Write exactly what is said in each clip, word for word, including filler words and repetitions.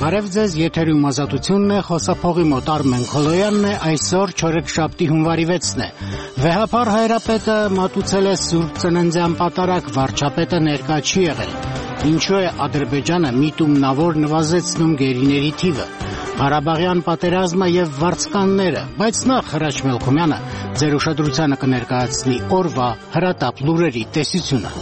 Բարև ձեզ, եթերում ազատությունն է, խոսափողի մոտ Արմեն Քոլոյանն է, այսօր չորեքշաբթի հունվարի վեցն է։ Վեհապար հայրապետը մատուցել է Սուրբ Ծննդյան պատարագ, վարչապետը ներկա չի եղել։ Ինչու է Ադրբեջանը միտումնավոր նվազեցնում գերիների թիվը, Ղարաբաղյան պատերազմը եւ վարձկանները, բայց նախ Հրաչ Մելքումյանը ձեր ուշադրությանը կներկայացնի օրվա հրատապ լուրերի տեսությունը։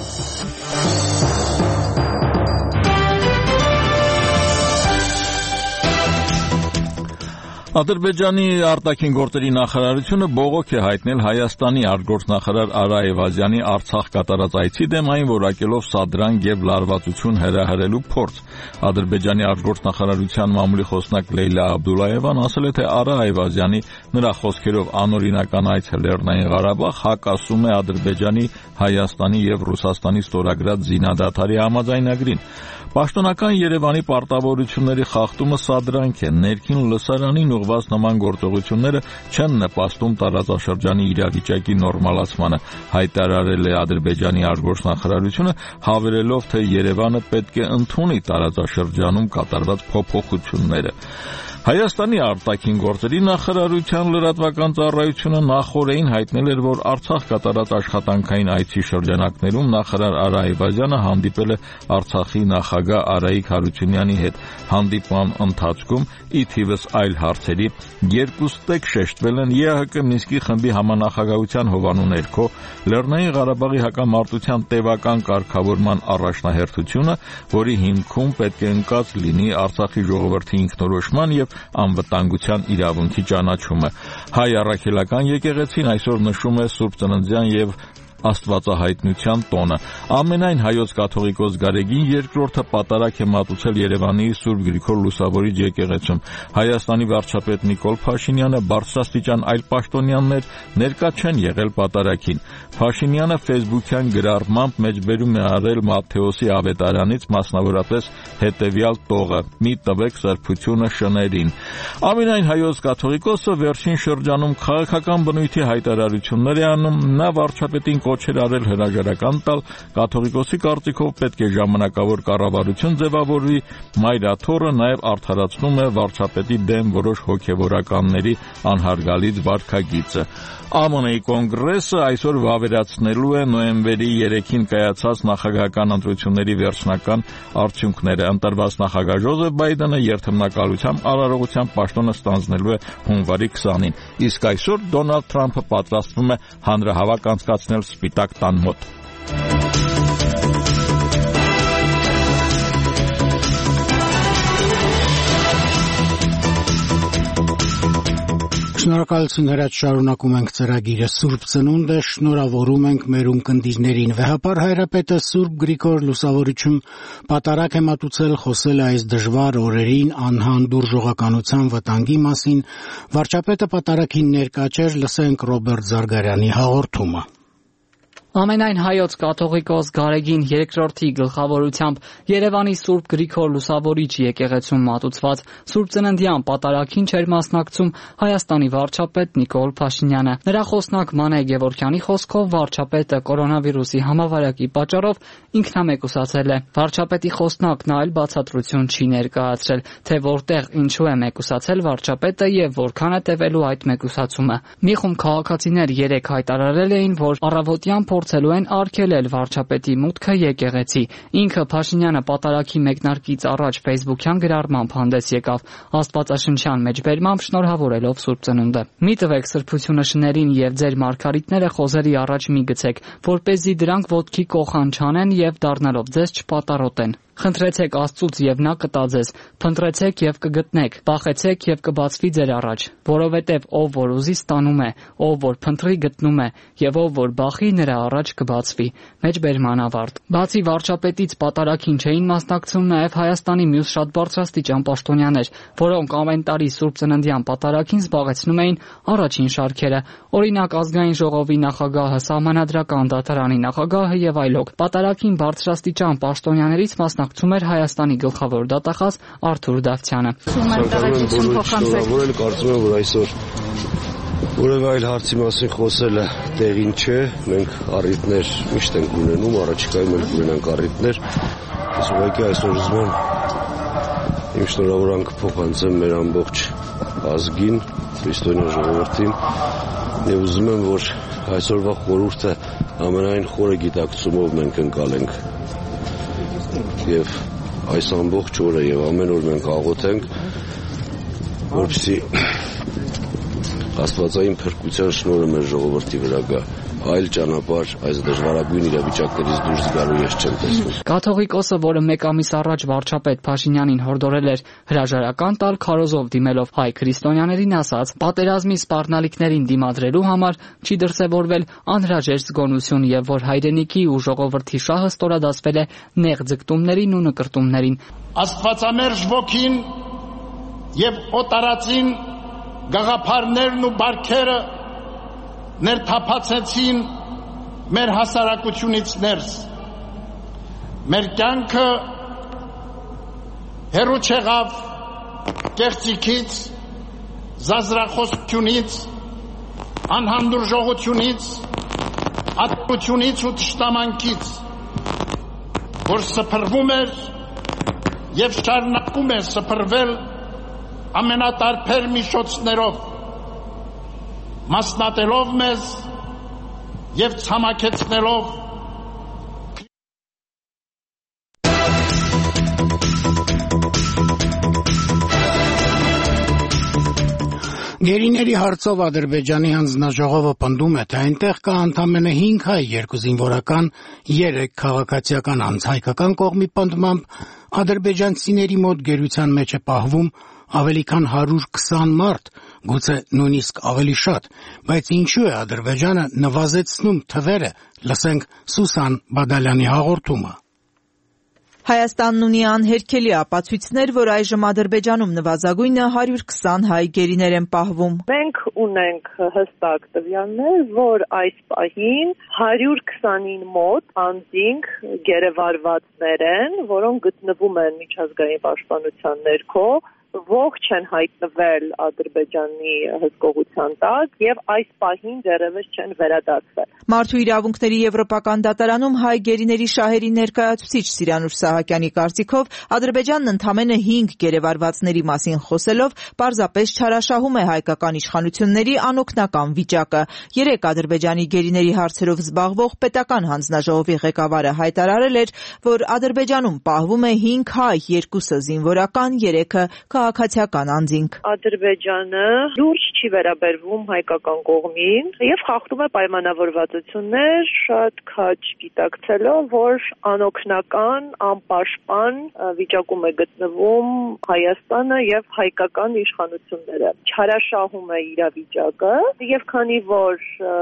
Ադրբեջանի արտաքին գործերի նախարարությունը բողոք է հայտնել Հայաստանի արտգործնախարար Արա Էվազյանի Արցախ կատարած այցի դեմ, այն որակելով սադրանք եւ լարվածություն հրահրելու փորձ։ Ադրբեջանի արտգործնախարարության մամուլի խոսնակ Լեյլա Աբդուլլայևան ասել է, թե Արա Էվազյանի նրա խոսքերով անօրինական այցը Լեռնային Ղարաբաղ հակասում է Ադրբեջանի, Հայաստանի եւ Ռուսաստանի ստորագրած զինադադարի համաձայնագրին։ Պաշտոնական Երևանի պարտավորությունների խախտումը սադրանք է, ներքին լսարանին ուղղված նման գործողությունները չեն նպաստում տարածաշրջանի իրավիճակի նորմալացմանը, հայտարարել է Ադրբեջանի արտգործնախարարությունը, հավելելով, թե Երևանը պետք է ընդունի տարածաշրջանում կատարված փոփոխությունները։ Հայաստանի արտաքին գործերի նախարարության լրատվական ծառայությունը նախօրեին հայտնել էր, որ Արցախ կատարած աշխատանքային այցի շրջանակներում նախարար Արա Էվազյանը հանդիպել է Արցախի նախագահ Արայիկ Հարությունյանի հետ։ Հանդիպման ընթացքում ի թիվս այլ հարցերի երկուստեք շեշտվել են ԵԱՀԿ Մինսկի խմբի համանախագահության հովանու ներքո Լեռնային Ղարաբաղի հակամարտության տևական կարգավորման առաջնահերթությունը, որի հիմքում պետք է ընկած լինի Արցախի ժողովրդի ինքնորոշման եւ անվտանգության իրավունքի ճանաչումը։ Հայ առաքելական եկեղեցին այսօր նշում է Սուրբ Ծննդյան եւ Աստվածահայտնության տոնը։ Ամենայն հայոց կաթողիկոս Գարեգին երկրորդը պատարագ է մատուցել Երևանի Սուրբ Գրիգոր Լուսավորիչ եկեղեցում։ Հայաստանի վարչապետ Նիկոլ Փաշինյանը, բարձրաստիճան այլ պաշտոնյաներ ներկա չեն եղել պատարագին։ Փաշինյանը ֆեյսբուքյան գրառմամբ մեջբերում է արել Մատթեոսի ավետարանից, մասնավորապես հետևյալ տողը՝ «Մի տվեք սրբությունը շներին»։ Ամենայն հայոց կաթողիկոսը վերջին շրջանում քաղաքական բնույթի հայտարարություններ է անում, նա վարչապետին կոչեր արել հրաժարական տալ, կաթողիկոսի կարծիքով պետք է ժամանակավոր կառավարություն ձևավորվի, Մայրաթոռը նաև արդարացնում է վարչապետի դեմ որոշ հոգևորականների անհարգալից վարքագիծը։ ԱՄՆ-ի կոնգրեսը այսօր վավերացնելու է նոյեմբերի երեքին կայացած նախագահական ընտրությունների վերջնական արդյունքները։ Ընտրված նախագահ Ջոզեֆ Բայդենը երթմնակալությամբ արարողության պաշտոնը ստանձնելու է հունվարի քսանին, իսկ այսօր Դոնալդ Թրամփը պատրաստվում է հանրահավաք անցկացնել Սպիտակ տան մոտ։ Շնորհակալություն Հրաչ, շարունակում ենք ծրագիրը Սուրբ Ծնունդ է, շնորհավորում ենք մեր ունկնդիրներին։ Վեհապար հայրապետը Սուրբ Գրիգոր Լուսավորիչում պատարագ է մատուցել, խոսել է այս դժվար օրերին անհանդուր ժողականության վտանգի մասին։ Վարչապետը պատարագին ներկա չէր, լսենք Ռոբերտ Զարգարյանի հաղորդումը։ Ամենայն հայոց կաթողիկոս Գարեգին երկրորդի գլխավորությամբ Երևանի Սուրբ Գրիգոր Լուսավորիչ եկեղեցում մատուցված Սուրբ Ծննդյան պատարագին չէր մասնակցում Հայաստանի վարչապետ Նիկոլ Փաշինյանը։ Նրա խոսնակ Մանե Գևորգյանի խոսքով վարչապետը կորոնավիրուսի համավարակի պատճառով ինքնամեկուսացել է։ Վարչապետի խոսնակն այլ բացատրություն չի ներկայացրել, թե որտեղ ինչու է մեկուսացել վարչապետը եւ որքան է տևելու այդ մեկուսացումը։ Մի խումբ քաղաքացիներ երեկ հայտարարել էին, որ առավոտյան փորձելու են արգելել վարչապետի մուտքը եկեղեցի։ Ինքը Փաշինյանը պատարագի մեկնարկից առաջ ֆեյսբուքյան գրառմամբ հանդես եկավ, աստվածաշնչյան մեջբերմամբ շնորհավորելով Սուրբ Ծնունդը։ Մի տվեք սրբությունը շներին եւ ձեր մարգարիտները խոզերի առաջ մի գցեք, որպեսզի դրանք ոտքի կոխան չանեն եւ դառնալով ձեզ չպատառոտեն։ Խնդրեցեք Աստծուց եւ նա կտա ձեզ, փնտրեցեք եւ կգտնեք, բախեցեք եւ կբացվի ձեր առաջ, որովհետեւ ով որ ուզի ստանում է, ով որ փնտրի գտնում է, եւ ով որ բախի նրա առաջ կբացվի։ Մեջբերման ավարտ։ Բացի վարչապետից պատարագին չէին մասնակցում նաեւ Հայաստանի մյուս շատ բարձրաստիճան պաշտոնյաներ, որոնք ամեն տարի Սուրբ Ծննդյան պատարագին զբաղեցնում էին առաջին շարքերը, օրինակ ազգային ժողովի նախագահը, սահմանադրական դատարանի նախագահը եւ այլոք։ Պատարագին բարձրաստիճան պաշտոնյաներից մասնակցում էր Հայաստանի գլխավոր դատախազ Արթուր Դավթյանը։ Կարծում եմ, որ այսօր որևէ այլ հարցի մասին խոսելը տեղին չէ, մենք առիթներ միշտ ենք ունենում, առաջիկայում էլ կունենանք առիթներ, ես ուղղակի այսօր ուզում եմ Իմ շնորհավորանքը փոխանցեմ մեր ամբողջ ազգին, քրիստոնյա ժողովրդին եւ ուզում եմ, որ այսօրվա խորհուրդը ամենայն խորը գիտակցումով մենք ընկալենք եւ այս ամբողջ օրը եւ ամեն օր մենք աղոթենք, որպեսզի Աստվածային փրկության շնորհը մեր ժողովրդի վրա գա, այլ ճանապարհ այս դժվարագույն իրավիճակներից դուրս գալու ես չեմ տեսնում։ Կաթողիկոսը, որը մեկ ամիս առաջ վարչապետ Փաշինյանին հորդորել էր հրաժարական տալ, քարոզով դիմելով հայ քրիստոնյաներին ասաց, պատերազմի սպառնալիքներին դիմադրելու համար չի դրսևորվել անհրաժեշտ զգոնություն եւ որ հայրենիքի ու ժողովրդի շահը ստորադասվել է նեղ ձգտումներին ու նկրտումներին։ Աստվածամերժ ոգին եւ օտարածին գաղափարներն ու բարքերը ներթափացեցին մեր հասարակությունից ներս։ Մեր կյանքը հեռու չեղավ կեղծիքից, զազրախոսությունից, անհանդուրժողությունից, ատելությունից ու թշնամանքից, որ սփռվում էր եւ շարունակում է սփռվել ամենատարբեր միջոցներով, մասնատելով մեզ եւ ցամաքեցնելով Գերիների հարցով Ադրբեջանի հանձնաժողովը պնդում է, թե այնտեղ կա ընդամենը հինգ հայ, երկու զինվորական, երեք քաղաքացիական անձ, հայկական կողմի պնդմամբ ադրբեջանցիների մոտ գերության մեջ է պահվում ավելի քան հարյուր քսան մարդ, գուցե նույնիսկ ավելի շատ, բայց ինչու է Ադրբեջանը նվազեցնում թվերը, լսենք Սուսան Բադալյանի հաղորդումը։ Հայաստանն ունի անհերքելի ապացույցներ, որ այժմ Ադրբեջանում նվազագույնը հարյուր քսան հայ գերիներ են պահվում։ Մենք ունենք հստակ տվյալներ, որ այս պահին հարյուր քսանին մոտ անձինք գերեվարվածներ են, որոնք գտնվում են միջազգային պաշտպանության ներքո, ողջ են հայտնվել Ադրբեջանի հսկողության տակ եւ այս պահին դեռևս չեն վերադարձել։ Մարդու իրավունքների եվրոպական դատարանում հայ գերիների շահերի ներկայացուցիչ Սիրանուշ Սահակյանի կարծիքով Ադրբեջանն ընդամենը հինգ գերեվարվածների մասին խոսելով պարզապես չարաշահում է հայկական իշխանությունների անօգնական վիճակը։ Երեք Ադրբեջանի գերիների հարցերով զբաղվող պետական հանձնաժողովի ղեկավարը հայտարարել էր, որ Ադրբեջանում պահվում է հինգ հայ, երկուսը զինվորական, երեքը քաղաքացիական անձինք։ Ադրբեջանը լուրջ չի վերաբերվում հայկական կողմին եւ խախտում է պայմանավորվածություններ, շատ քաջ գիտակցելով, որ անօգնական, անպաշտպան վիճակում է գտնվում Հայաստանը եւ հայկական իշխանությունները։ Չարաշահում է իրավիճակը եւ քանի որ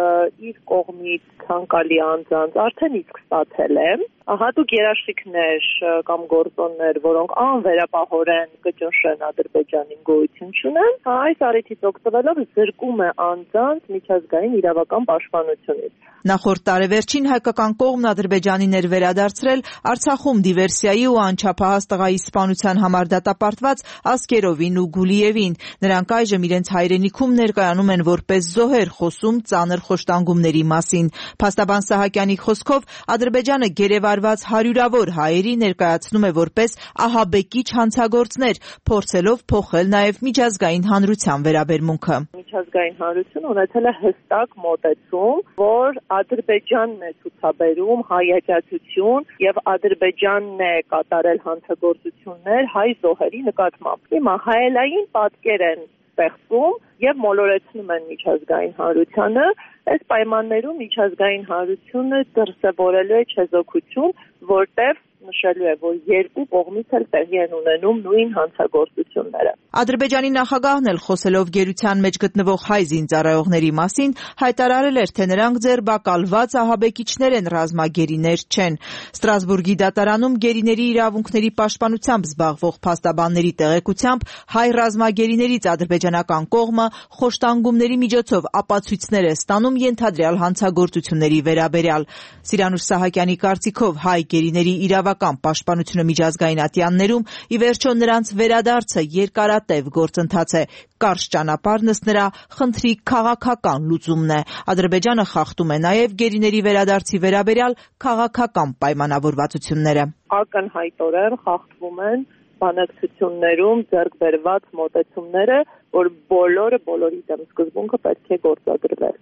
իր կողմից ցանկալի անձանց արդեն իսկ ստացել է, հատուկ երաշխիքներ կամ գործոններ, որոնք անվերապահորեն կճնշեն Ադրբեջանին գոյություն չունեն, այս առիթից օգտվելով զրկում է անձանց միջազգային իրավական պաշտպանությունից։ Նախորդ տարեվերջին հայկական կողմն Ադրբեջանին էր վերադարձրել Արցախում դիվերսիայի ու անչափահաս տղայի սպանության համար դատապարտված Ասկերովին ու Գուլիևին։ Նրանք այժմ իրենց հայրենիքում ներկայանում են որպես զոհեր, խոսում ծանր խոշտանգումների մասին։ Փաստաբան Սահակյանի խոսքով Ադրբեջանը գերեվարված հարյուրավոր հայերի ներկայացնում է որպես ահաբեկիչ հանցագործներ, փորձելով փոխել նաև միջազգային հանրության վերաբերմունքը։ Միջազգային հանրությունը ունեցել է հստակ մոտեցում, որ Ադրբեջանն է ցուցաբերում հայատյացություն եւ Ադրբեջանն է կատարել հանցագործություններ հայ զոհերի նկատմամբ։ Հիմա հայելային պատկեր են ստեղծում եւ մոլորեցնում են միջազգային հանրությանը։ Այս պայմաններում միջազգային հանրությունը դրսևորելու է չեզոքություն, որտեղ նշելու է, որ երկու կողմից էլ տեղի են ունենում նույն հանցագործությունները։ Ադրբեջանի նախագահն էլ խոսելով գերության մեջ գտնվող հայ զինծառայողների մասին հայտարարել էր, թե նրանք ձերբակալված ահաբեկիչներ են, ռազմագերիներ չեն։ Ստրասբուրգի դատարանում գերիների իրավունքների պաշտպանությամբ զբաղվող փաստաբանների տեղեկությամբ հայ ռազմագերիներից ադրբեջանական կողմը խոշտանգումների միջոցով ապացույցներ է ստանում ենթադրյալ հանցագործությունների վերաբերյալ։ Սիրանուշ Սահակյանի կարծիքով հայ գերիների իրավական պաշտպանությունը միջազգային ատյաններում ի վերջո նրանց վերադարձը երկարատև գործընթաց է։ Կարճ ճանապարհն ըստ նրա խնդրի քաղաքական լուծումն է։ Ադրբեջանը խախտում է նաև գերիների վերադարձի վերաբերյալ քաղաքական պայմանավորվածությունները։ Ակնհայտորեն խախտվում են բանակցություններում ձեռք բերված մոտեցումները, որ բոլորը բոլորի դեմ սկզբունքը պետք է գործադրվեր։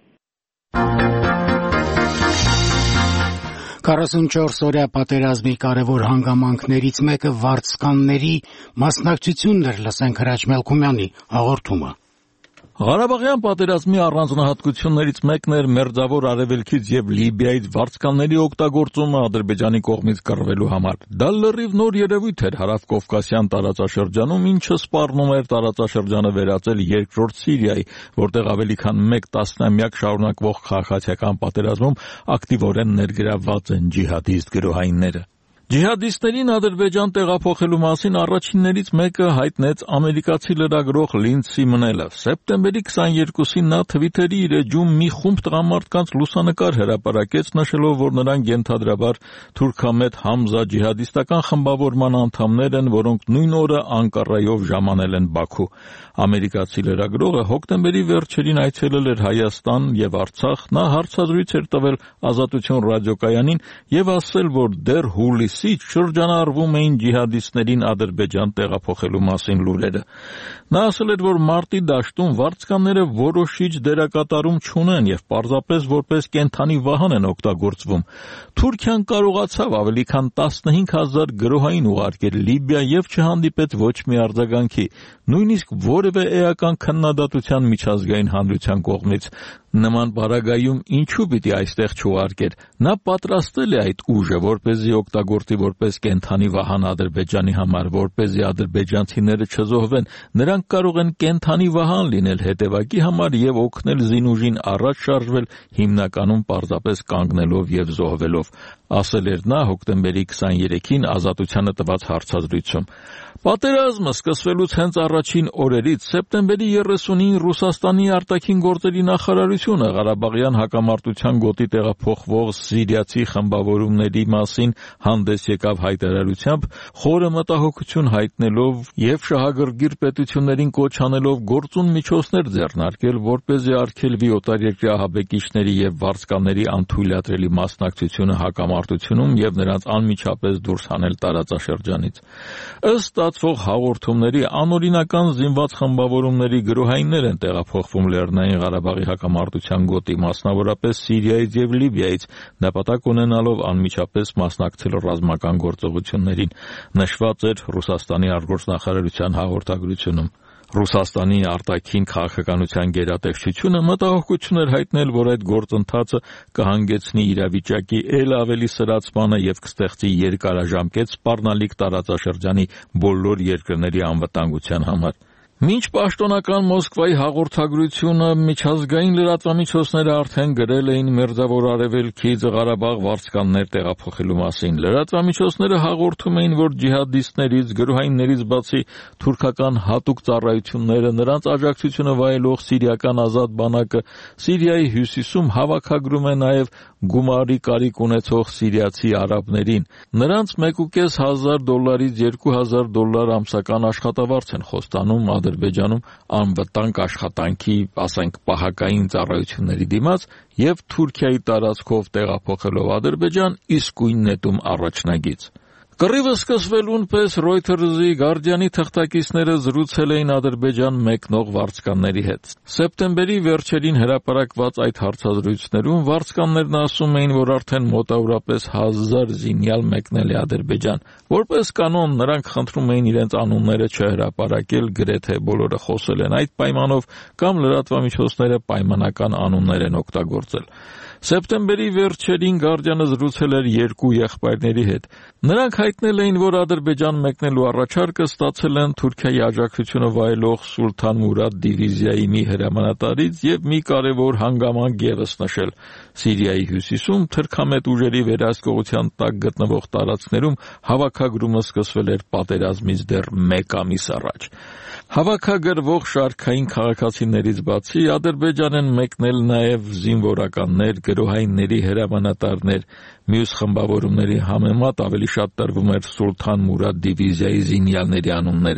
քառասունչորս օրյա պատերազմի կարևոր հանգամանքներից մեկը վարձկանների մասնակցությունն էր, լսենք Հրաչ Մելքումյանի հաղորդումը։ Ղարաբաղյան պատերազմի առանձնահատկություններից մեկն էր Մերձավոր Արևելքից եւ Լիբիայից վարձկանների օգտագործումը Ադրբեջանի կողմից կռվելու համար։ Դա լրիվ նոր երևույթ էր հարավկովկասյան տարածաշրջանում, ինչը սպառնում էր տարածաշրջանը վերածել երկրորդ Սիրիայի, որտեղ ավելի քան մեկ տասնամյակ շարունակվող քաղաքացիական պատերազմում ակտիվորեն ներգրավված են ջիհադիստ գրոհայինները։ Ջիհադիստներին Ադրբեջան տեղափոխելու մասին առաջիններից մեկը հայտնեց ամերիկացի լրագրող Լինդսի Մնելը։ Սեպտեմբերի քսաներկուսին նա Թվիթերի իր էջում մի խումբ տղամարդկանց լուսանկար հրապարակեց, նշելով, որ նրանք ենթադրաբար թուրքամետ Համզա ջիհադիստական խմբավորման անդամներ են, որոնք նույն օրը Անկարայով ժամանել են Բաքու։ Ամերիկացի լրագրողը հոկտեմբերի վերջերին այցելել էր Հայաստան եւ Արցախ։ Նա հարցազրույց էր տվել Ազատություն ռադիոկայանին եւ ասել, որ դեռ հուլիսից շրջանառվում էին ջիհադիստներին Ադրբեջան տեղափոխելու մասին լուրերը։ Նա ասել էր, որ մարտի դաշտում վարձկանները որոշիչ դերակատարում չունեն եւ պարզապես որպես կենթանի վահան են օգտագործվում։ Թուրքիան կարողացավ ավելի քան տասնհինգ հազար գրոհային ուղարկել Լիբիա եւ չհանդիպեց ոչ մի արձագանքի, նույնիսկ որևէ էական քննադատության միջազգային հանրության կողմից։ Նման պարագայում ինչու պիտի այստեղ չուղարկեր։ Նա պատրաստել է այդ ուժը, որպեսզի օգտագործի որպես կենթանի վահան Ադրբեջանի համար, որպեսզի ադրբեջանցիները չզոհվեն։ Նրանք կարող են կենթանի վահան լինել հետևակի համար եւ օգնել զինուժին առաջ շարժվել, հիմնականում պարզապես կանգնելով եւ զոհվելով, ասել էր նա հոկտեմբերի քսաներեքին Ազատությանը տված հարցազրույցում։ Պատերազմը սկսվելուց հենց առաջին օրերից սեպտեմբերի երեսունին Ռուսաստանի արտաքին գործերի նախարարությունը Ղարաբաղյան հակամարտության գոտի տեղափոխվող սիրիացի խմբավորումների մասին հանդես եկավ հայտարարությամբ, խորը մտահոգություն հայտնելով եւ շահագրգիռ պետություններին կոչ անելով գործուն միջոցներ ձեռնարկել, որպեսզի արգելվի օտարերկրյա ահաբեկիչների եւ վարձկանների անթույլատրելի մասնակցությունը հակամարտությունում եւ նրանց անմիջապես դուրս հանել տարածաշրջանից։ Ըստ ստացվող հաղորդումների անօրինական զինված խմբավորումների գրոհայիններ են տեղափոխվում Լեռնային Ղարաբաղի հակամարտության գոտի, մասնավորապես Սիրիայից եւ Լիբիայից, նպատակ ունենալով անմիջապես մասնակցել ռազմական գործողություններին, նշված էր Ռուսաստանի արտգործնախարարության հաղորդագրությունում։ Ռուսաստանի արտաքին քաղաքականության գերատեսչությունը մտահոգություն էր հայտնել, որ այդ գործընթացը կհանգեցնի իրավիճակի ել ավելի սրացմանը եւ կստեղծի երկարաժամկետ սպառնալիք տարածաշրջանի բոլոր երկրների անվտանգության համար։ Մինչ պաշտոնական Մոսկվայի հաղորդագրությունը միջազգային լրատվամիջոցները արդեն գրել էին Մերձավոր Արևելքից Ղարաբաղ վարձկաններ տեղափոխելու մասին, լրատվամիջոցները հաղորդում էին, որ ջիհադիստներից, գրոհայիններից բացի թուրքական հատուկ ծառայությունները, նրանց աջակցությունը վայելող սիրիական ազատ բանակը Սիրիայի հյուսիսում հավաքագրում է նաև գումարի կարիք ունեցող սիրիացի արաբներին։ Նրանց մեկուկես հազար դոլարից երկու հազար դոլար ամսական աշխատավարձ են խոստանում Ադրբեջանում անվտանգ աշխատանքի, ասենք, պահակային ծառայությունների դիմաց եւ Թուրքիայի տարածքով տեղափոխելով Ադրբեջան իսկույն նետում առաջնագիծ։ Կռիվը սկսվելուն պես Reuters-ի Guardian-ի թղթակիցները զրուցել էին Ադրբեջան մեկնող վարձկանների հետ։ Սեպտեմբերի վերջերին հրապարակված այդ հարցազրույցներում վարձկաններն ասում էին, որ արդեն մոտավորապես հազար զինյալ մեկնել է Ադրբեջան։ Որպես կանոն նրանք խնդրում էին իրենց անունները չհրապարակել, գրեթե բոլորը խոսել են այդ պայմանով կամ լրատվամիջոցները պայմանական անուններ են օգտագործել։ Սեպտեմբերի վերջերին Guardian-ը զրուցել էր երկու եղբայրների հետ։ Նրանք հայտնել էին, որ Ադրբեջան մեկնելու առաջարկը ստացել են Թուրքիայի աջակցությունը վայելող Սուլթան Մուրադ դիվիզիայի մի հրամանատարից եւ մի կարևոր հանգամանք ևս նշել։ Սիրիայի հյուսիսում թրքամետ ուժերի վերահսկողության տակ գտնվող տարածքներում հավաքագրումը սկսվել էր պատերազմից դեռ մեկ ամիս առաջ։ Հավաքագրվող շարքային քաղաքացիներից բացի Ադրբեջան են մեկնել նաև զինվորականներ, գրոհայինների հրամանատարներ, մյուս խմբավորումների համեմատ ավելի շատ տրվում էր Սուլթան Մուրադ դիվիզիայի զինյալների անունները։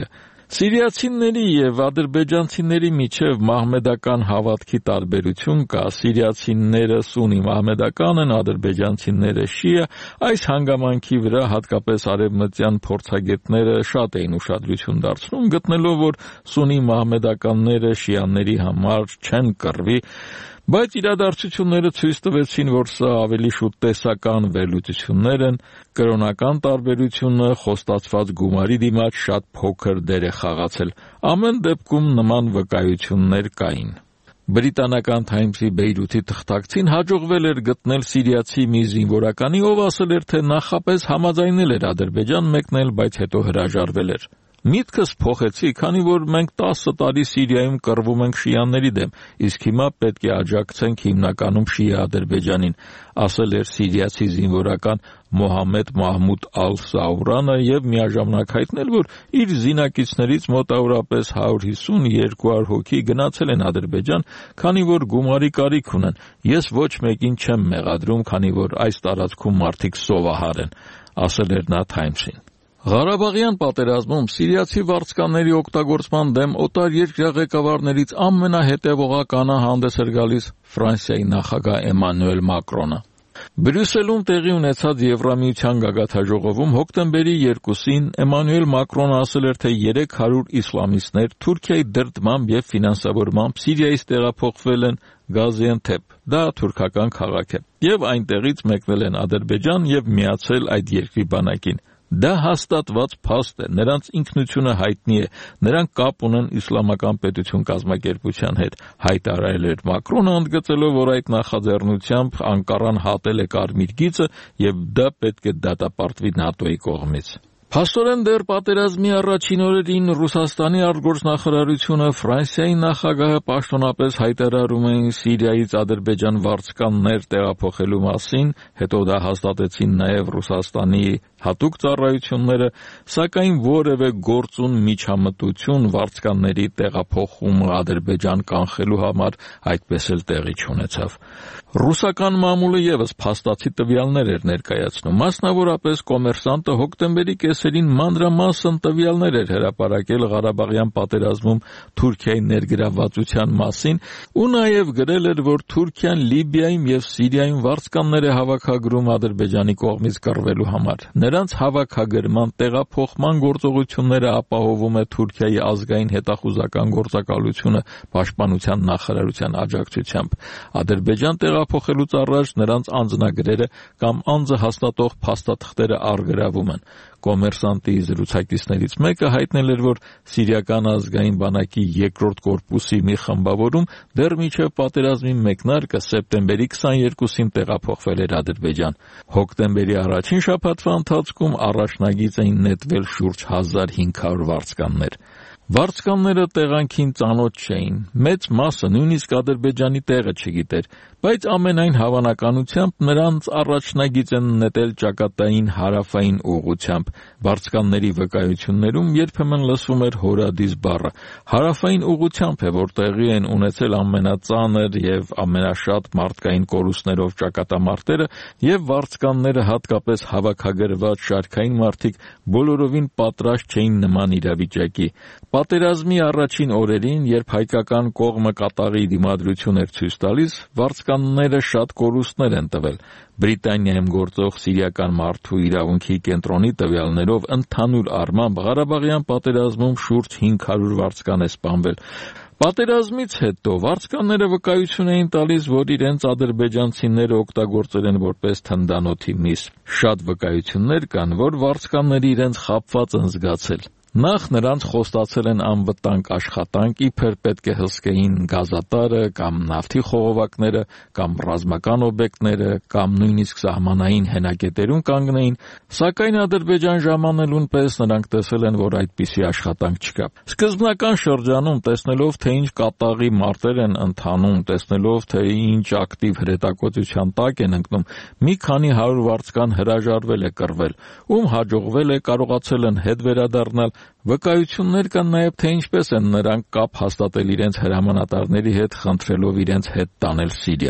Սիրիացիների եւ ադրբեջանցիների միջև մահմեդական հավատքի տարբերություն կա։ Սիրիացիները սունի մահմեդական են, ադրբեջանցիները շիա։ Այս հանգամանքի վրա հատկապես արևմտյան փորձագետները շատ էին ուշադրություն դարձնում, գտնելով, որ սունի մահմեդականները շիաների համար չեն կռվի, բայց իրադարձությունները ցույց տվեցին, որ սա ավելի շուտ տեսական վերլուծություններ են, կրոնական տարբերությունը խոստացված գումարի դիմաց շատ փոքր դեր է խաղացել։ Ամեն դեպքում նման վկայություններ կային։ Բրիտանական Թայմսի Բեյրութի թղթակցին հաջողվել էր գտնել սիրիացի մի զինվորականի, ով ասել էր, թե նախապես համաձայնել էր Ադրբեջան մեկնել, բայց հետո հրաժարվել էր։ Միտքս փոխեցի, քանի որ մենք տասը տարի Սիրիայում կռվում ենք շիաների դեմ, իսկ հիմա պետք է աջակցենք հիմնականում շիա Ադրբեջանին, ասել էր սիրիացի զինվորական Մոհամմեդ Մահմուդ Ալ-Սաուրանը եւ միաժամանակ հայտնել, որ իր զինակիցներից մոտավորապես հարյուր հիսուն երկու հարյուր հոգի գնացել են Ադրբեջան, քանի որ գումարի կարիք ունեն։ Ես ոչ մեկին չեմ մեղադրում, քանի որ այս տարածքում մարդիկ սովահար են, ասել էր նա Թայմսին։ Ղարաբաղյան պատերազմում սիրիացի վարձկանների օգտագործման դեմ օտարերկրյա ղեկավարներից ամենահետևողականը հանդես էր գալիս Ֆրանսիայի նախագահ Էմանուել Մակրոնը։ Բրյուսելում տեղի ունեցած Եվրամիության գագաթնաժողովում հոկտեմբերի երկուսին Էմանուել Մակրոնը ասել էր, թե երեք հարյուր իսլամիստներ Թուրքիայի դրդմամբ եւ ֆինանսավորմամբ Սիրիայից տեղափոխվել են Գազիանթեփ, դա թուրքական քաղաք է, եւ այնտեղից մեկնել են Ադրբեջան եւ միացել այդ երկրի բանակին։ Դա հաստատված փաստ է, նրանց ինքնությունը հայտնի է, նրանք կապ ունեն իսլամական պետություն կազմակերպության հետ, հայտարարել էր Մակրոնը, ընդգծելով, որ այդ նախաձեռնությամբ Անկարան հատել է կարմիր գիծը եւ դա պետք է դատապարտվի ՆԱՏՕ-ի կողմից։ Փաստորեն դեռ պատերազմի առաջին օրերին Ռուսաստանի արտգործնախարարությունը Ֆրանսիայի նախագահը պաշտոնապես հայտարարում էին Սիրիայից Ադրբեջան վարձկաններ տեղափոխելու մասին, հետո դա հաստատեցին նաև Ռուսաստանի հատուկ ծառայությունները, սակայն որևէ գործուն միջամտություն վարձկանների տեղափոխումը Ադրբեջան կանխելու համար այդպես էլ տեղի չունեցավ։ Ռուսական մամուլը եւս փաստացի տվյալներ էր ներկայացնում, մասնավորապես Կոմերսանտը հոկտեմբերի կեսերին մանրամասն տվյալներ էր հրապարակել Ղարաբաղյան պատերազմում Թուրքիայի ներգրավվածության մասին ու նաև գրել էր, որ Թուրքիան Լիբիայում եւ Սիրիայում վարձկաններ է հավաքագրում Ադրբեջանի կողմից կռվելու համար։ Նրանց հավաքագրման տեղափոխման գործողությունները ապահովում է Թուրքիայի ազգային հետախուզական գործակալությունը պաշտպանության նախարարության աջակցությամբ։ Ադրբեջան տեղափոխելուց առաջ նրանց անձնագրերը կամ անձը հաստատող փաստաթղթերը առգրավում են։ Կոմերսանտի զրուցակիցներից մեկը հայտնել էր, որ Սիրիական ազգային բանակի երկրորդ կորպուսի մի խմբավորում դեռ մինչև պատերազմի մեկնարկը սեպտեմբերի քսաներկուսին տեղափոխվել էր Ադրբեջան։ Հոկտեմբերի առաջին շաբաթվա ընթացքում առաջնագիծ էին նետվել շուրջ հազար հինգ հարյուր վարձկաններ։ Վարձկանները տեղանքին ծանոթ չէին, մեծ մասը նույնիսկ Ադրբեջանի տեղը չգիտեր, բայց ամենայն հավանականությամբ նրանց առաջնագիծ են նետել ճակատային հարավային ուղղությամբ։ Վարձկանների վկայություններում երբեմն լսվում էր հորադիս բառը։ Հարավային ուղղությամբ է, որ տեղի են ունեցել ամենածանր եւ ամենաշատ մարդկային կորուստներով ճակատամարտերը, եւ վարձկանները, հատկապես հավաքագրված շարքային մարդիկ, բոլորովին պատրաստ չէին նման իրավիճակի։ Պատերազմի առաջին օրերին, երբ հայկական կողմը կատաղի դիմադրություն էր ցույց տալիս, վարձկանները շատ կորուստներ են տվել։ Բրիտանիայում գործող Սիրիական մարդու իրավունքի կենտրոնի տվյալներով ընդհանուր առմամբ Ղարաբաղյան պատերազմում շուրջ հինգ հարյուր վարձկան է սպանվել։ Պատերազմից հետո վարձկանները վկայություն էին տալիս, որ իրենց ադրբեջանցիները օգտագործել են որպես թնդանոթի միս։ Շատ վկայություններ կան, որ վարձկանները իրենց խաբված են զգացել։ Նախ նրանց խոստացել են անվտանգ աշխատանք, իբր պետք է հսկեին գազատարը կամ նավթի խողովակները կամ ռազմական օբյեկտները կամ նույնիսկ սահմանային հենակետերում կանգնեին, սակայն Ադրբեջան ժամանելուն պես նրանք տեսել են, որ այդպիսի աշխատանք չկա։ Սկզբնական շրջանում, տեսնելով, թե ինչ կատաղի մարտեր են ընթանում, տեսնելով, թե ինչ ակտիվ հրետակոծության տակ են ընկնում, մի քանի հարյուր վարձկան հրաժարվել է կռվել, ում հաջողվել է կարողացել են հետ վերադառնալ։ Վկայություններ կան նաև, թե ինչպես են նրանք կապ հաստատել իրենց հրամանատարների հետ, խնդրելով իրենց հետ տանել Սիրիա։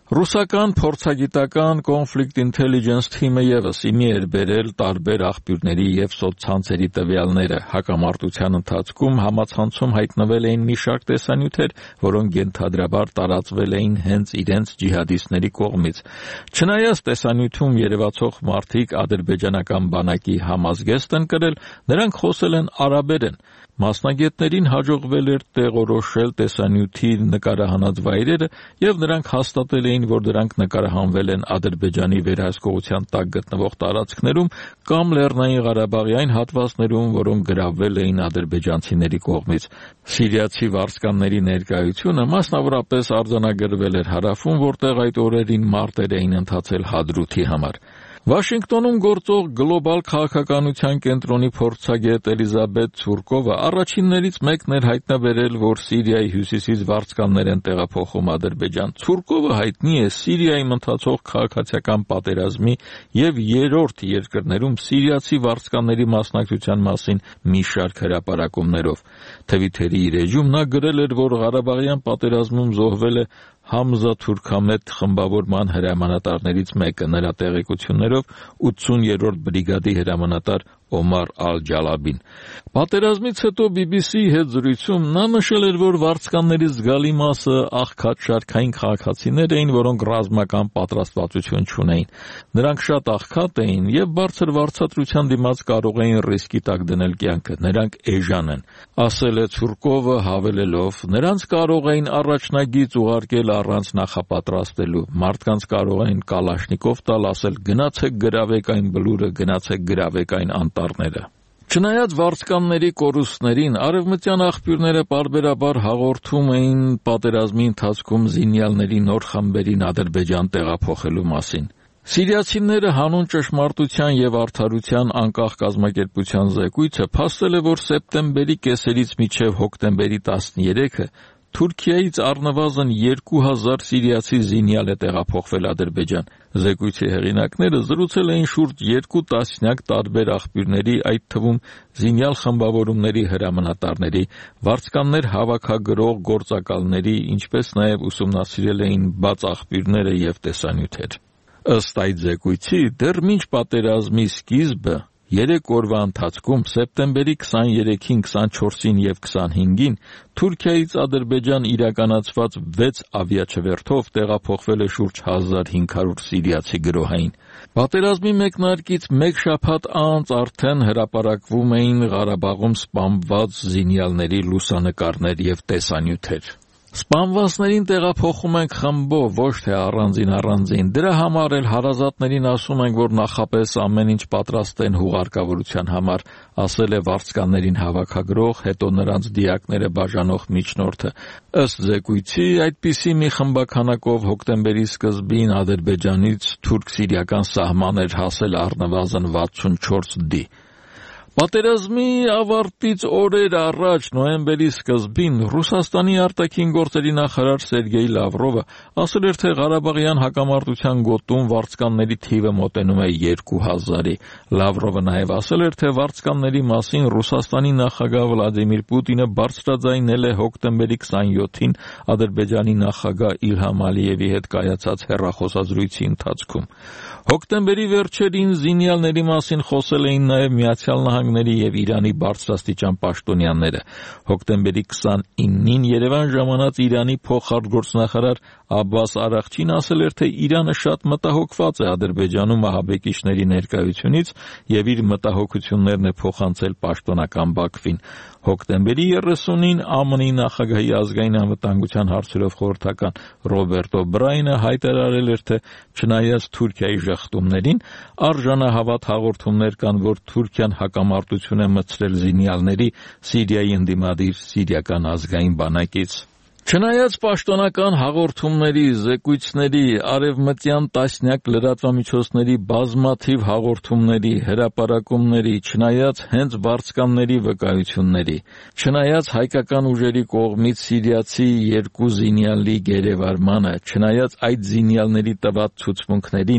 Ռուսական փորձագիտական Conflict Intelligence Team-ը ևս իմի էր բերել տարբեր աղբյուրների եւ սոցցանցերի տվյալները։ Հակամարտության ընթացքում համացանցում հայտնվել էին մի շարք տեսանյութեր, որոնք ենթադրաբար տարածվել էին հենց իրենց ջիհադիստների կողմից։ Չնայած տեսանյութում երևացող մարդիկ ադրբեջանական բանակի համազգեստ են կրել, նրանք խոսել են արաբերեն։ Մասնագետներին հաջողվել էր տեղորոշել տեսանյութի նկարահանած վայրերը եւ նրանք հաստատել էին, որ դրանք նկարահանվել են Ադրբեջանի վերահսկողության տակ գտնվող տարածքներում կամ Լեռնային Ղարաբաղի այն հատվածներում, որոնք գրավվել էին ադրբեջանցիների կողմից։ Սիրիացի վարձկանների ներկայությունը մասնավորապես արձանագրվել էր հարավում, որտեղ այդ օրերին մարտեր էին ընթացել Հադրութի համար։ Վաշինգտոնում գործող գլոբալ քաղաքականության կենտրոնի փորձագետ Էլիզաբեթ Ցուրկովը առաջիններից մեկն էր հայտնաբերել, որ Սիրիայի հյուսիսից վարձկաններ են տեղափոխում Ադրբեջան։ Ցուրկովը հայտնի է Սիրիայում ընթացող քաղաքացիական պատերազմի եւ երրորդ երկրներում սիրիացի վարձկանների մասնակցության մասին մի շարք հրապարակումներով։ Թվիթերի իր էջում նա գրել էր, որ Ղարաբաղյան պատերազմում զոհվել է Համզա Թուրքամետ խմբավորման հրամանատարներից մեկը, նրա տեղեկություններով ութսուներորդ բրիգադի հրամանատար Օմար Ալ-Ջալաբին։ Պատերազմից հետո բի բի սի-ի հետ զրույցում նա նշել էր, որ վարձկանների զգալի մասը աղքատ շարքային քաղաքացիներ էին, որոնք ռազմական պատրաստվածություն չունեին։ Նրանք շատ աղքատ էին եւ բարձր վարձատրության դիմաց կարող էին ռիսկի տակ դնել կյանքը։ Նրանք էժան են, ասել է Ցուրկովը հավելելով. նրանց կարող էին առաջնագիծ ուղարկել առանց նախապատրաստելու։ Մարդկանց կարող էին կալաշնիկով տալ, ասել գնացեք գրավեք այն բլուրը, գնացեք գրավեք այն անտառները։ Չնայած վարձկանների կորուստներին, արևմտյան աղբյուրները պարբերաբար հաղորդում էին պատերազմի ընթացքում զինյալների նոր խմբերին Ադրբեջան տեղափոխելու մասին։ Սիրիացիները հանուն ճշմարտության եւ արդարության անկախ կազմակերպության զեկույցը փաստել է, որ սեպտեմբերի կեսերից մինչեւ հոկտեմբերի տասներեքը Թուրքիայից առնվազն երկու հազար սիրիացի զինյալ է տեղափոխվել Ադրբեջան։ Զեկույցի հեղինակները զրուցել էին շուրջ երկու տասնյակ տարբեր աղբյուրների, այդ թվում զինյալ խմբավորումների հրամանատարների, վարձկաններ հավաքագրող գործակալների, ինչպես նաև ուսումնասիրել էին բաց աղբյուրները եւ տեսանյութեր։ Ըստ այդ զեկույցի, դեռ մինչ պատերազմի սկիզբը երեք օրվա ընթացքում սեպտեմբերի քսաներեքին, քսանչորսին եւ քսանհինգին Թուրքիայից Ադրբեջան իրականացված վեց ավիաչվերթով տեղափոխվել է շուրջ հազար հինգ հարյուր սիրիացի գրոհային։ Պատերազմի մեկնարկից մեկ շաբաթ անց արդեն հրապարակվում էին Ղարաբաղում սպանված զինյալների լուսանկարներ եւ տեսանյութեր։ Սպանվածներին տեղափոխում ենք խմբով, ոչ թե առանձին առանձին։ Դրա համար էլ հարազատներին ասում ենք, որ նախապես ամեն ինչ պատրաստ են հուղարկավորության համար, ասել է վարձկաններին հավաքագրող, հետո նրանց դիակները բաժանող միջնորդը։ Ըստ զեկույցի, այդպիսի մի խմբականակով հոկտեմբերի սկզբին Ադրբեջանից թուրք-սիրիական սահման էր հասել առնվազն վաթսունչորս դի։ Պատերազմի ավարտից օրեր առաջ, նոյեմբերի սկզբին, Ռուսաստանի արտաքին գործերի նախարար Սերգեյ Լավրովը ասել էր, թե Ղարաբաղյան հակամարտության գոտում վարձկանների թիվը մոտենում է երկու հազարի։ Լավրովը նաև ասել էր, թե վարձկանների մասին Ռուսաստանի նախագահ Վլադիմիր Պուտինը բարձրաձայնել է հոկտեմբերի քսանյոթին Ադրբեջանի նախագահ Իլհամ Ալիևի հետ կայացած հեռախոսազրույցի ընթացքում։ Հոկտեմբերի վերջերին զինյալների մասին խոսել էին նաև Միացյալ Նահանգների եւ Իրանի բարձրաստիճան պաշտոնյաները։ Հոկտեմբերի քսանինին Երևան ժամանած Իրանի փոխարտգործնախարար Աբբաս Արաղչին ասել էր, թե Իրանը շատ մտահոգված է Ադրբեջանում ահաբեկիչների ներկայությունից եւ իր մտահոգություններն է փոխանցել պաշտոնական Բաքվին։ Հոկտեմբերի երեսունին ԱՄՆ-ի նախագահի ազգային անվտանգության հարցերով խորհրդական Ռոբերտ Օբրայենը հայտարարել էր, թե չնայած Թուրքիայի ժխտումներին, արժանահավատ հաղորդումներ կան, որ Թուրքիան հակամարտություն է մտցրել զինյալների Սիրիայի ընդդիմադիր սիրիական ազգային բանակից։ Չնայած պաշտոնական հաղորդումների, զեկույցների, արևմտյան տասնյակ լրատվամիջոցների բազմաթիվ հաղորդումների, հրապարակումների, չնայած հենց վարձկանների վկայությունների, չնայած հայկական ուժերի կողմից սիրիացի երկու զինյալի գերեվարմանը, չնայած այդ զինյալների տված ցուցմունքներին,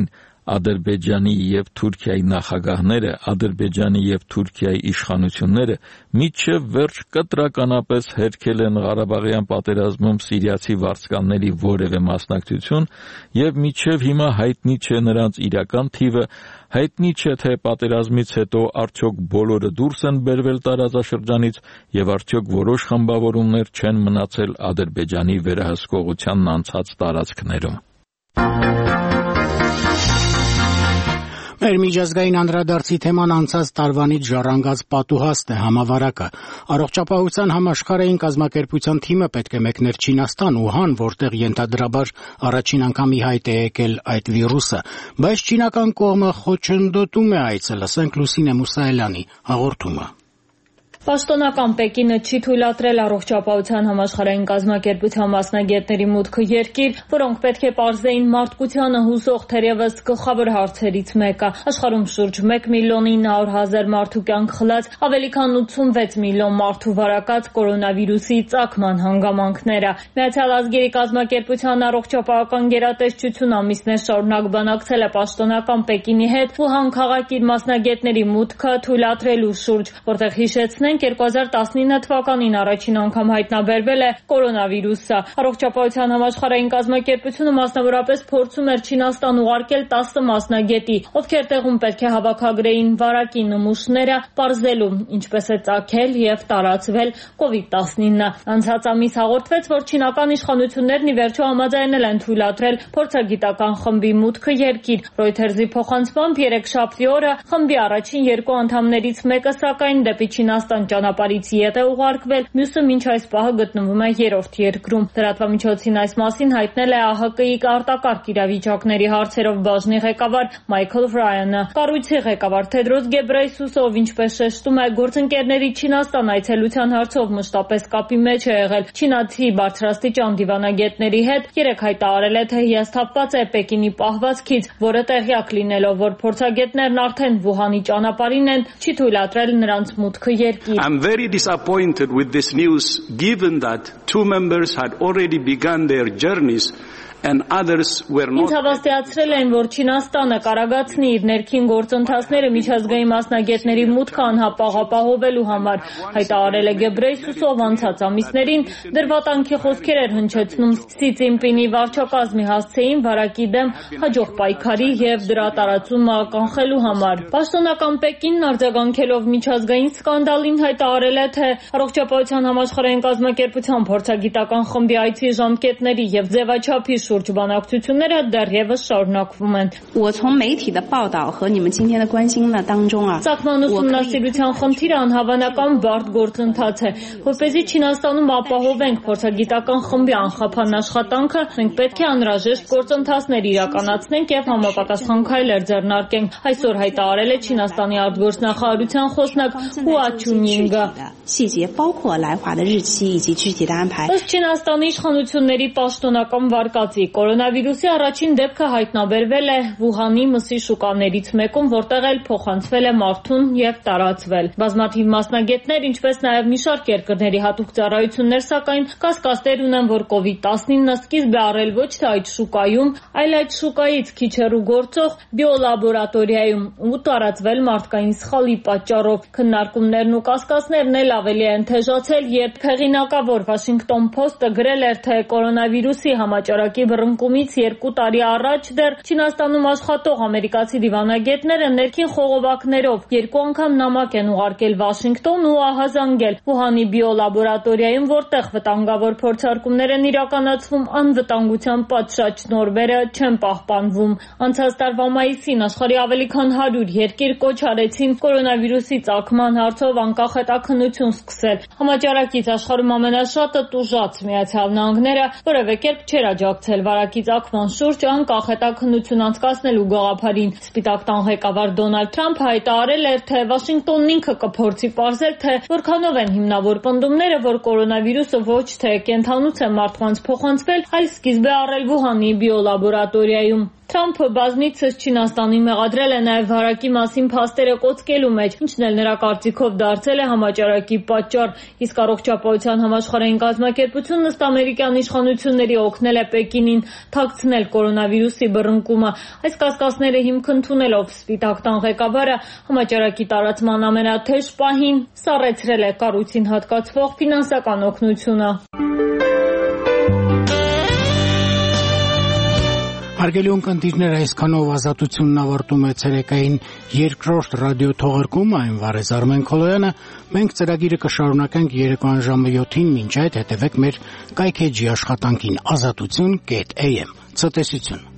Ադրբեջանի եւ Թուրքիայի նախագահները, Ադրբեջանի եւ Թուրքիայի իշխանությունները մինչև վերջ կտրականապես հերքել են Ղարաբաղյան պատերազմում սիրիացի վարձկանների որևէ մասնակցություն եւ մինչև հիմա հայտնի չէ նրանց իրական թիվը, հայտնի չէ թե պատերազմից հետո արդյոք բոլորը դուրս են բերվել տարածաշրջանից եւ արդյոք որոշ խմբավորումներ չեն մնացել Ադրբեջանի վերահսկողությանն անցած տարածքներում։ Մեր միջազգային անդրադարձի թեման անցած տարվանից ժառանգած պատուհաստ է համավարակը։ Առողջապահության համաշխարհային կազմակերպության թիմը պետք է մեկներ Չինաստան, Ուհան, որտեղ ենթադրաբար առաջին անգամ ի հայտ է եկել այդ վիրուսը, բայց չինական կողմը խոչընդոտում է այցը, լսենք Լուսինե Մուսայելյանի հաղորդումը։ Պաշտոնական Պեկինը չի թույլատրել առողջապահության համաշխարհային կազմակերպության մասնագետների մուտքը երկիր, որոնք պետք է պարզեին մարդկությանը հուսող թերևս գլխավոր հարցերից մեկը։ Աշխարհում շուրջ մեկ միլիոն ինը հարյուր հազար մարդու կյանք խլած, ավելի քան ութսունվեց միլիոն մարդու վարակած կորոնավիրուսի ծագման հանգամանքները։ Միացյալ ազգերի կազմակերպության առողջապահական գերատեսչությունը ամիսներ շարունակ բանակցել է պաշտոնական Պեկինի հետ Ուհան քաղաքի մասնագետների մուտքը թույլատրելու շուրջ, որտեղ հիշեցնենք երկու հազար տասնինը թվականին առաջին անգամ հայտնաբերվել է կորոնավիրուսը։ Առողջապահության համաշխարհային կազմակերպությունը մասնավորապես փորձում էր Չինաստան ուղարկել տասը մասնագետի, ովքեր տեղում պետք է հավաքագրեին վարակի նմուշները, պարզելու ինչպես է ծագել եւ տարածվել կովիդ տասնինը։ Անցած ամիս հաղորդվեց, որ չինական իշխանություններն ի վերջո համաձայնել են թույլատրել փորձագիտական խմբի մուտքը երկիր։ Reuters-ի փոխանցմամբ երեքշաբթի օրը խմբի առաջին երկու անդամներից մեկը սակայն դեպի Չինաստան ճանապարհից ետ է ուղարկվել, մյուսը մինչ այս պահը գտնվում է երրորդ երկրում։ Լրատվամիջոցին այս մասին հայտնել է ԱՀԿ-ի արտակարգ իրավիճակների հարցերով բաժնի ղեկավար Մայքլ Ռայանը։ Կառույցի ղեկավար Թեդրոս Գեբրեյսուսը, ով ինչպես շեշտում է, գործընկերների Չինաստան այցելության հարցով մշտապես կապի մեջ է եղել չինացի բարձրաստիճան դիվանագետների հետ, երեկ հայտարարել է, թե հիասթափված է Պեկինի պահվածքից, որը տեղյակ լինելով, որ փորձագետներն արդեն Վուհանի ճանապարհին են, չի թույլատրել նրանց մուտքը երկիր։ I'm very disappointed with this news, given that two members had already begun their journeys and others were not. Ինձ հավաստիացրել են, որ Չինաստանը կարագացնի իր ներքին գործընթացները միջազգային մասնագետների մուտքը անհապաղ համար, հայտարարել է Գեբրեյսուսով անցած ամիսներին, դրվատանքի խոսքեր էր հնչեցնում Սի Ցինպինի վարչակազմի հասցեին վարակի դեմ հաջող պայքարի եւ դրա տարածումը կանխելու համար։ Պաշտոնական Պեկինն արձագանքելով միջազգային սկանդալին հայտարարել է, թե առողջապահության համաշխարհային կազմակերպության փորձագիտական խմբի այցի ժամկետների եւ ձևաչափի շուրջ բանակցությունները դեռևս շարունակվում են։ Ծագման ուսումնասիրության խնդիրը անհավանական բարդ գործընթաց է, որպեսզի Չինաստանում ապահովենք փորձագիտական խմբի անխափան աշխատանքը, մենք պետք է անհրաժեշտ գործընթացներ իրականացնենք եւ համապատասխան քայլեր ձեռնարկենք, այսօր հայտարարել է Չինաստանի արտգործնախարարության խոսնակ Հուա Չունյինգը։ Ըստ Չինաստանի իշխանությունների պաշտոնական վարկածի, կորոնավիրուսի առաջին դեպքը հայտնաբերվել է Վուհանի մսի շուկաներից մեկում, որտեղ էլ փոխանցվել է մարդուն եւ տարածվել։ Բազմաթիվ մասնագետներ, ինչպես նաեւ մի շարք երկրների հատուկ ծառայություններ, սակայն կասկածներ ունեն, որ կովիդ տասնինը սկիզբ է առել ոչ թե այդ շուկայում, այլ այդ շուկայից քիչ հեռու գործող բիոլաբորատորիայում ու տարածվել մարդկային սխալի պատճառով։ Քննարկումներն ու կասկածներն էլ ավելի են թեժացել, երբ հեղինակավոր Washington Post-ը գրել էր, թե կորոնավիրուսի համաճարակի բռնկումից երկու տարի առաջ դեռ Չինաստանում աշխատող ամերիկացի դիվանագետները ներքին խողովակներով երկու անգամ նամակ են ուղարկել Վաշինգտոն ու ահազանգել Վուհանի բիոլաբորատորիայում, որտեղ վտանգավոր փորձարկումներ են իրականացվում, անվտանգության պատշաճ նորմերը չեն պահպանվում։ Անցած տարվա մայիսին աշխարհի ավելի քան հարյուր երկիր կոչ արեցին կորոնավիրուսի ծագման հարցով անկախ հետաքննություն սկսել։ Համաճարակից աշխարհում ամենաշատը տուժած Միացյալ Նահանգները որևէ կերպ չէր աջակցել վարակի ծագման շուրջ անկախ հետաքննություն անցկացնելու գաղափարին։ Սպիտակ տան ղեկավար Դոնալդ Թրամփը հայտարարել էր, թե Վաշինգտոնն ինքը կփորձի պարզել, թե որքանով են հիմնավոր պնդումները, որ կորոնավիրուսը ոչ թե կենդանուց է մարդկանց փոխանցվել, այլ սկիզբ է առել Վուհանի բիոլաբորատորիայում։ Թրամփը բազմիցս Չինաստանին մեղադրել է նաև վարակի մասին փաստերը կոծկելու մեջ, ինչն էլ նրա կարծիքով դարձել է համաճարակի պատճառ, իսկ Առողջապահության համաշխարհային կազմակերպությունն ըստ ամերիկյան իշխանությունների օգնել է Պեկինին թաքցնել կորոնավիրուսի բռնկումը։ Այս կասկածները հիմք ընդունելով Սպիտակ տան ղեկավարը համաճարակի տարածման ամենաթեժ պահին սառեցրել է կառույցին հատկացվող ֆինանսական օգնությունը։ Հարգելի ունկնդիրներ, այսքանով Ազատությունն ավարտում է ցերեկային երկրորդ ռադիոթողարկումը, այն վարեց Արմեն Քոլոյանը։ Մենք ծրագիրը կշարունակենք երեկոյան ժամը յոթին, մինչ այդ հետևեք մեր կայքեջի աշխատանքին ազատություն կետ էյ էմ։ Ցտեսություն։